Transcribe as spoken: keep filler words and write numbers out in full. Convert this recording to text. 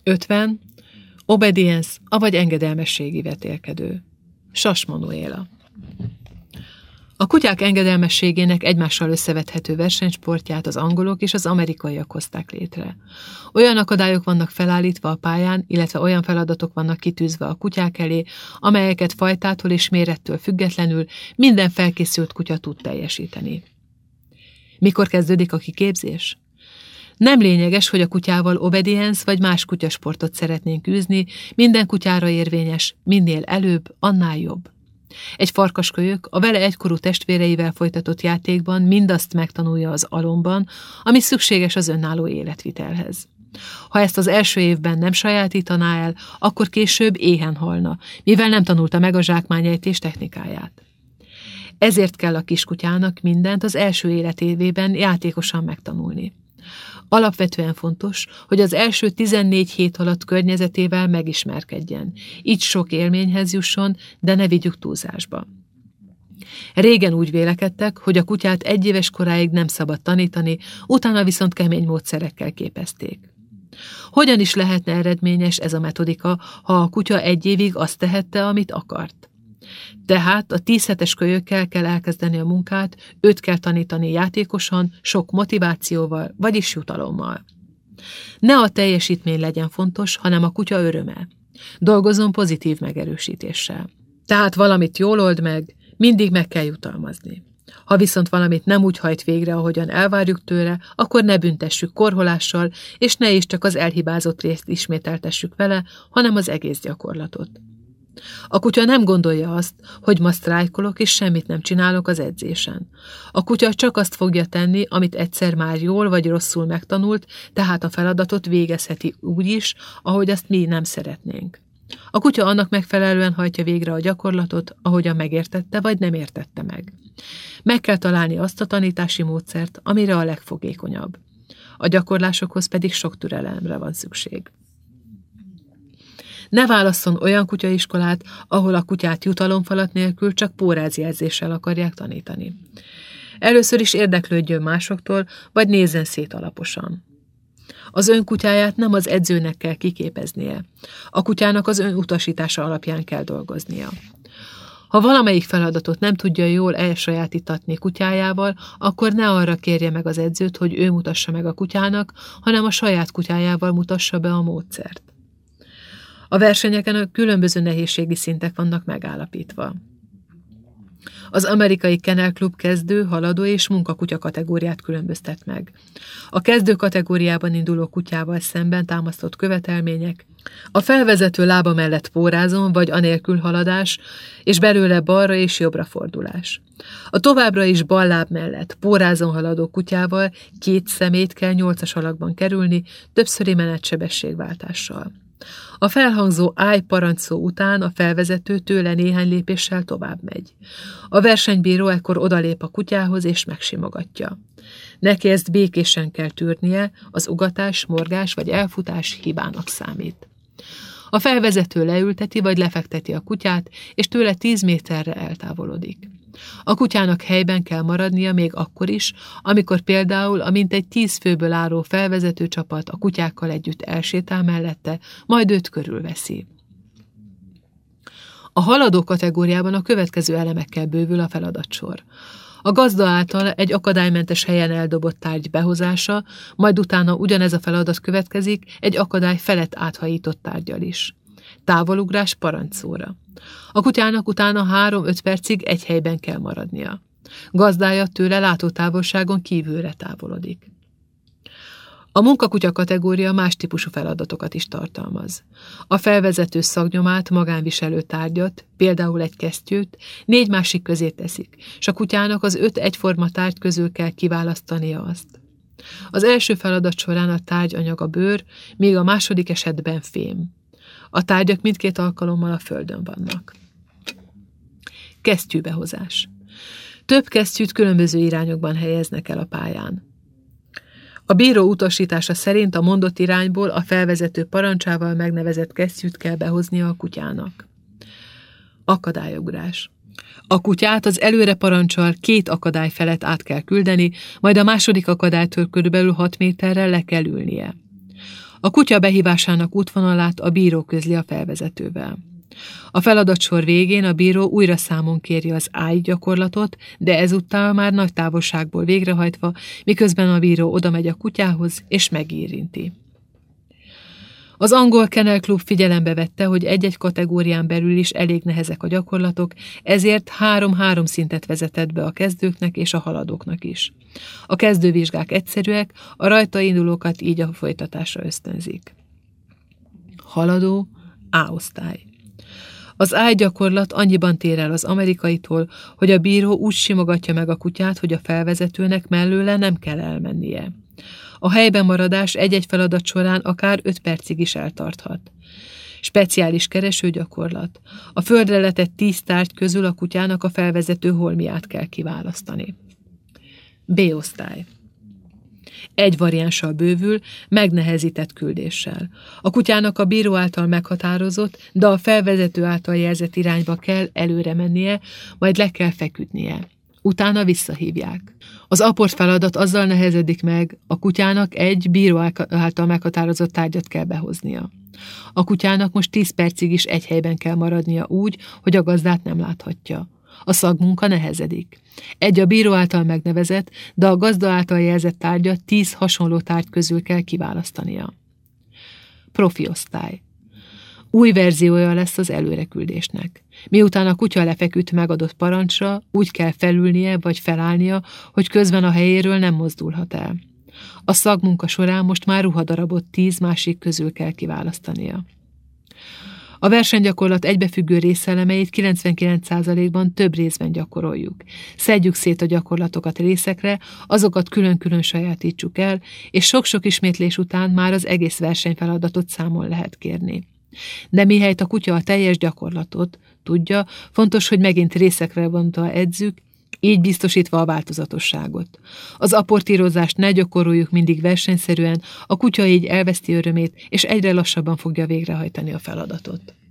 ötven. Obedience, avagy engedelmességi vetélkedő. Sas Manuela. A kutyák engedelmességének egymással összevethető versenysportját az angolok és az amerikaiak hozták létre. Olyan akadályok vannak felállítva a pályán, illetve olyan feladatok vannak kitűzve a kutyák elé, amelyeket fajtától és mérettől függetlenül minden felkészült kutya tud teljesíteni. Mikor kezdődik a kiképzés? Nem lényeges, hogy a kutyával obedience vagy más kutyasportot szeretnénk űzni, minden kutyára érvényes, minél előbb, annál jobb. Egy farkaskölyök a vele egykorú testvéreivel folytatott játékban mindazt megtanulja az alomban, ami szükséges az önálló életvitelhez. Ha ezt az első évben nem sajátítaná el, akkor később éhen halna, mivel nem tanulta meg a zsákmányejtés technikáját. Ezért kell a kiskutyának mindent az első életévében játékosan megtanulni. Alapvetően fontos, hogy az első tizennégy hét alatt környezetével megismerkedjen, így sok élményhez jusson, de ne vigyük túlzásba. Régen úgy vélekedtek, hogy a kutyát egyéves koráig nem szabad tanítani, utána viszont kemény módszerekkel képezték. Hogyan is lehetne eredményes ez a metodika, ha a kutya egy évig azt tehette, amit akart? Tehát a tíz hetes kölyökkel kell elkezdeni a munkát, őt kell tanítani játékosan, sok motivációval, vagyis jutalommal. Ne a teljesítmény legyen fontos, hanem a kutya öröme. Dolgozzon pozitív megerősítéssel. Tehát valamit jól old meg, mindig meg kell jutalmazni. Ha viszont valamit nem úgy hajt végre, ahogyan elvárjuk tőle, akkor ne büntessük korholással, és ne is csak az elhibázott részt ismételtessük vele, hanem az egész gyakorlatot. A kutya nem gondolja azt, hogy ma sztrájkolok és semmit nem csinálok az edzésen. A kutya csak azt fogja tenni, amit egyszer már jól vagy rosszul megtanult, tehát a feladatot végezheti úgy is, ahogy azt mi nem szeretnénk. A kutya annak megfelelően hajtja végre a gyakorlatot, ahogyan megértette vagy nem értette meg. Meg kell találni azt a tanítási módszert, amire a legfogékonyabb. A gyakorlásokhoz pedig sok türelemre van szükség. Ne válasszon olyan kutyaiskolát, ahol a kutyát jutalomfalat nélkül csak pórázjelzéssel akarják tanítani. Először is érdeklődjön másoktól, vagy nézzen szét alaposan. Az ön kutyáját nem az edzőnek kell kiképeznie. A kutyának az ön utasítása alapján kell dolgoznia. Ha valamelyik feladatot nem tudja jól elsajátítatni kutyájával, akkor ne arra kérje meg az edzőt, hogy ő mutassa meg a kutyának, hanem a saját kutyájával mutassa be a módszert. A versenyeken a különböző nehézségi szintek vannak megállapítva. Az amerikai Kennel Club kezdő, haladó és munkakutya kategóriát különböztet meg. A kezdő kategóriában induló kutyával szemben támasztott követelmények, a felvezető lába mellett pórázon vagy anélkül haladás, és belőle balra és jobbra fordulás. A továbbra is bal láb mellett pórázon haladó kutyával két szemét kell nyolcas alakban kerülni, többszöri menetsebességváltással. A felhangzó állj parancsszó után a felvezető tőle néhány lépéssel tovább megy. A versenybíró ekkor odalép a kutyához és megsimogatja. Neki ezt békésen kell tűrnie, az ugatás, morgás vagy elfutás hibának számít. A felvezető leülteti vagy lefekteti a kutyát, és tőle tíz méterre eltávolodik. A kutyának helyben kell maradnia még akkor is, amikor például a mintegy tíz főből álló felvezető csapat a kutyákkal együtt elsétál mellette, majd őt körülveszi. A haladó kategóriában a következő elemekkel bővül a feladatsor. A gazda által egy akadálymentes helyen eldobott tárgy behozása, majd utána ugyanez a feladat következik egy akadály felett áthajított tárggyal is. Távolugrás parancsszóra. A kutyának utána három-öt percig egy helyben kell maradnia. Gazdája tőle látótávolságon kívülre távolodik. A munkakutya kategória más típusú feladatokat is tartalmaz. A felvezető szagnyomát, magánviselő tárgyat, például egy kesztyűt, négy másik közé teszik, és a kutyának az öt egyforma tárgy közül kell kiválasztania azt. Az első feladat során a tárgy anyaga bőr, míg a második esetben fém. A tárgyak mindkét alkalommal a földön vannak. Kesztyűbehozás. Több kesztyűt különböző irányokban helyeznek el a pályán. A bíró utasítása szerint a mondott irányból a felvezető parancsával megnevezett kesztyűt kell behoznia a kutyának. Akadályugrás. A kutyát az előre parancsal két akadály felett át kell küldeni, majd a második akadálytól körülbelül hat méterrel le kell ülnie. A kutya behívásának útvonalát a bíró közli a felvezetővel. A feladatsor végén a bíró újra számon kéri az állj gyakorlatot, de ezúttal már nagy távolságból végrehajtva, miközben a bíró odamegy a kutyához és megérinti. Az angol Kennel Club figyelembe vette, hogy egy-egy kategórián belül is elég nehezek a gyakorlatok, ezért három-három szintet vezetett be a kezdőknek és a haladóknak is. A kezdővizsgák egyszerűek, a rajta indulókat így a folytatásra ösztönzik. Haladó, A-osztály. Az állj gyakorlat annyiban tér el az amerikaitól, hogy a bíró úgy simogatja meg a kutyát, hogy a felvezetőnek mellőle nem kell elmennie. A helyben maradás egy-egy feladat során akár öt percig is eltarthat. Speciális keresőgyakorlat. A földre letett tíz tárgy közül a kutyának a felvezető holmiát kell kiválasztani. B-osztály. Egy variánssal bővül, megnehezített küldéssel. A kutyának a bíró által meghatározott, de a felvezető által jelzett irányba kell előre mennie, majd le kell feküdnie. Utána visszahívják. Az aport feladat azzal nehezedik meg, a kutyának egy bíró által meghatározott tárgyat kell behoznia. A kutyának most tíz percig is egy helyben kell maradnia úgy, hogy a gazdát nem láthatja. A szagmunka nehezedik. Egy a bíró által megnevezett, de a gazda által jelzett tárgyat tíz hasonló tárgy közül kell kiválasztania. Profi osztály. Új verziója lesz az előreküldésnek. Miután a kutya lefeküdt megadott parancsra, úgy kell felülnie vagy felállnia, hogy közben a helyéről nem mozdulhat el. A szagmunka során most már ruhadarabot tíz másik közül kell kiválasztania. A versenygyakorlat egybefüggő részelemeit kilencvenkilenc százalékban több részben gyakoroljuk. Szedjük szét a gyakorlatokat részekre, azokat külön-külön sajátítsuk el, és sok-sok ismétlés után már az egész versenyfeladatot számon lehet kérni. De mihelyt a kutya a teljes gyakorlatot tudja, fontos, hogy megint részekre bontva edzük, így biztosítva a változatosságot. Az aportírozást ne gyakoroljuk mindig versenyszerűen, a kutya így elveszti örömét, és egyre lassabban fogja végrehajtani a feladatot.